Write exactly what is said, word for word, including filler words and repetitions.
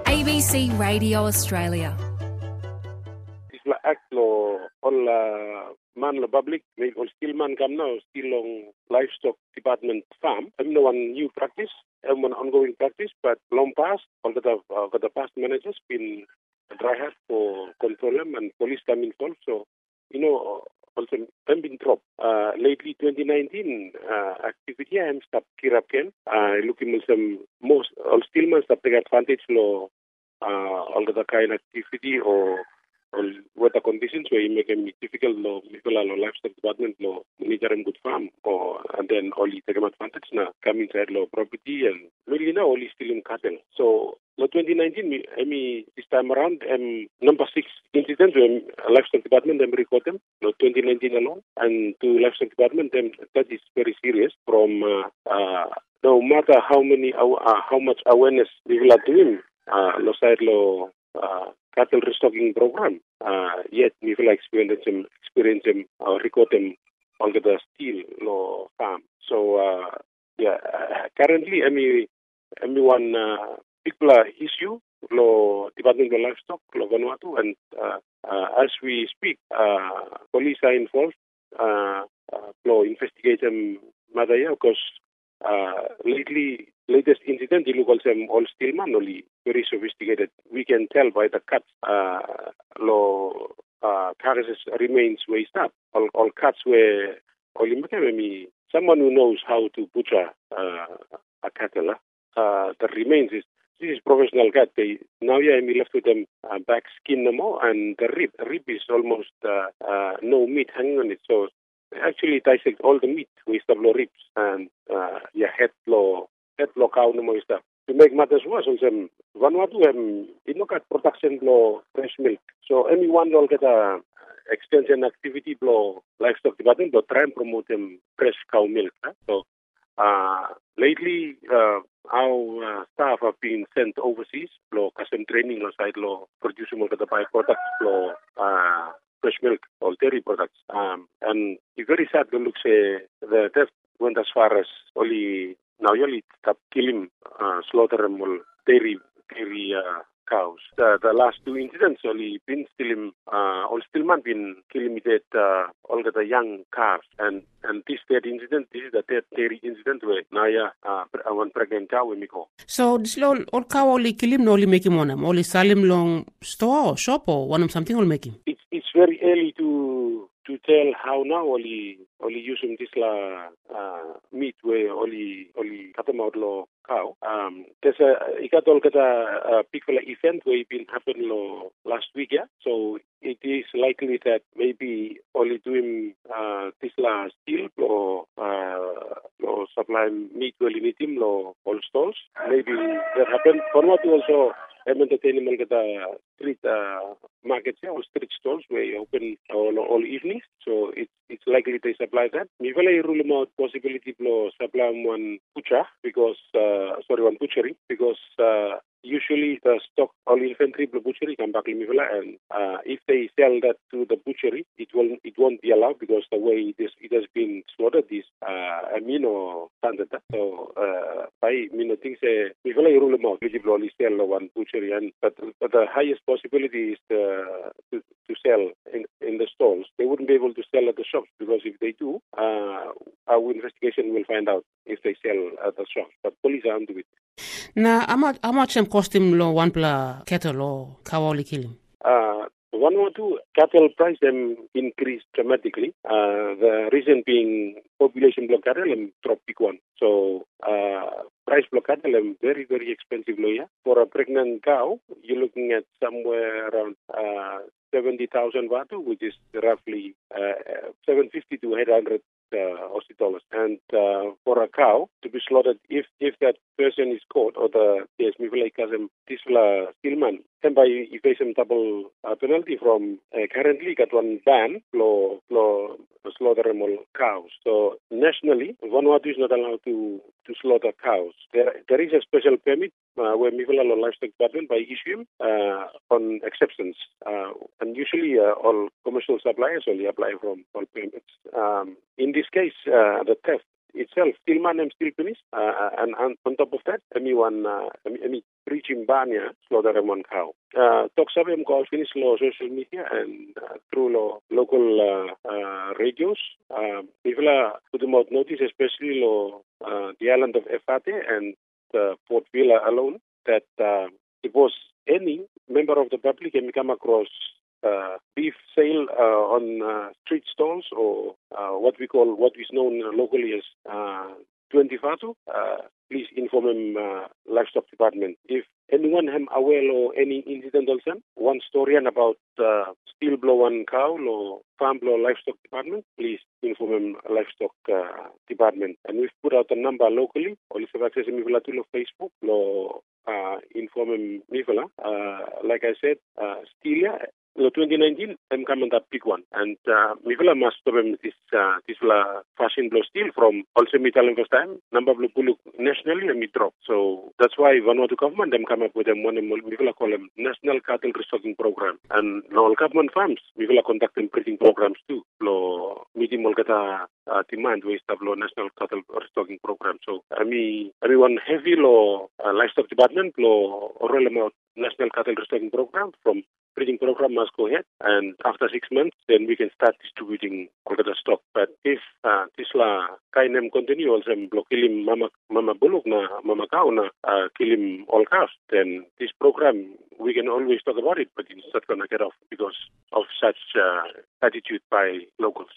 A B C Radio Australia. Isla act lo all uh, man lo public may all still man come now still on livestock department farm. I'm no one new practice, I'm one ongoing practice, but long past all the uh, the past managers been dry hat for control them and police come involved. So you know also I'm been dropped. Uh, lately twenty nineteen uh, activity I'm stop kirapken. Uh, looking at some most all still man stop take advantage lo uh, all the kind of activity or or weather conditions where you make them difficult lo people lo livestock department lo manager and good farm or and then only take advantage na come inside lo property and really now only still in cattle. So no twenty nineteen me, I mean this time around um number six incidents where livestock department them record them no twenty nineteen alone and to livestock department them that is very serious from uh, uh no matter how many uh, how much awareness people are doing uh lo side lo uh cattle restocking program. Uh, yet we will experience them, experience them, uh, record them on the steel law farm. So uh, yeah, uh, currently, I mean, I mean one uh, particular issue law department of livestock law Vanuatu, and uh, uh, as we speak, uh, police are involved. Uh, uh, law investigate them, Madaya, because uh, lately. Latest incident, you look also all steelman only very sophisticated. We can tell by the cuts, uh, low uh, carcasses remains waist up. All, all cuts were only maybe someone who knows how to butcher uh, a cattle. Uh, the remains is this is professional cat. They now yeah, we left with them uh, back skin no more, and the rib rib is almost uh, uh, no meat hanging on it. So actually dissect all the meat waist up low ribs and uh, yeah head low. At local no more stuff. To make matters worse, also Vanuatu um, it look at production blow fresh milk. So anyone will get a extension activity blow livestock department, but try and promote them fresh cow milk. Huh? So uh, lately uh, our uh, staff have been sent overseas, blow custom training on side law producing more the byproducts blow uh, fresh milk or dairy products. Um, and it's very sad to look say the theft went as far as only. Now you only stop killing, uh, slaughter them all dairy, dairy uh, cows. The, the last two incidents only been stealing, uh, all still man been killing that uh, all the young calves. And and this third incident, this is the third dairy incident where Naya uh, one pregnant cow we go. So this all all cow only kill him, no only make him on him, only sell him long store or shop or one of something will make him. It's it's very early to. To tell how now only only using this la uh, meat where only only cut them out lo cow. Um, there's a it got all got a, a particular event where it been happen lo last week, yeah. So it is likely that maybe only doing uh, this la steel or uh, lo supply meat well in him lo all stalls. Maybe that happened. For what also. I'm entertaining the street uh, markets or street stalls where you open all, all evenings. So it's it's likely they supply that. We will rule them out possibility to supply one butcher because uh, sorry one butchery because uh, usually the stock all inventory butchery come back in and uh, if they sell that to the butchery it will it won't be allowed because the way it is it has been slaughtered is uh, amino standard. So uh, by amino things uh, we will rule them out. We will only sell one butchery and but, but the highest possibility is uh, to to sell in, in the stalls. They wouldn't be able to sell at the shops because if they do, uh, our investigation will find out if they sell at the shops. But police are onto it. Now, how much how much cost him lo one pla cattle or cow only kill him? Uh, one or two cattle price them increased dramatically. Uh, the reason being population block cattle and drop big one. So uh, price block cattle are very very expensive lo, yeah. For a pregnant cow, you're looking at somewhere around uh, seventy thousand watu, which is roughly uh, seven fifty to eight hundred uh, Aussie dollars. And uh, for a cow to be slaughtered, if if that person is caught or the yes, maybe like um, this uh, stillman, then by you face some double uh, penalty from uh, currently got one ban for for slaughter all cows. So nationally, Vanuatu is not allowed to to slaughter cows. There there is a special permit uh, where Mivela Livestock Department by issue uh, on exceptions. Uh, and usually uh, all commercial suppliers only apply from all permits. Um, in this case, uh, the theft itself, still man am still finished. Uh, and, and on top of that, I mean one, uh, I mean, I mean preaching banya slaughter one cow. Uh, talk sabi am ko finish law social media and uh, through law local uh, uh, radios. Uh, people are put them out notice, especially law uh, the island of Efate and uh, Port Vila alone, that uh, if was any member of the public can come across uh, beef sale uh, on uh, street stalls or uh, what we call, what is known locally as uh, twenty fatu, uh, please inform him uh, livestock department. If anyone am aware or any incident also, one story and about uh, steel blow one cow or farm blow livestock department, please inform him livestock uh, department. And we've put out a number locally, or if you have access to Facebook, or uh, inform him, uh, like I said, uh, Stelia, twenty nineteen, I'm coming that big one. And uh, Mivela must have this uh, this uh, fashion blow steel from also metal first time, number of look nationally and me drop. So that's why Vanuatu government them come up with them one Mivela call them National Cattle Restocking Program. And all government farms, Mivela conduct them breeding programs too. Lo meeting Molgata uh, demand we establish National Cattle Restocking Program. So I mean I mean one heavy law uh, livestock department law or about National Cattle Restocking Program from breeding program must go ahead, and after six months, then we can start distributing Kolkata stock. But if uh, this la kainem continue, also kilim mama mama buluk na mama cow na uh, kilim all cows, then this program we can always talk about it, but it's not gonna get off because of such uh, attitude by locals.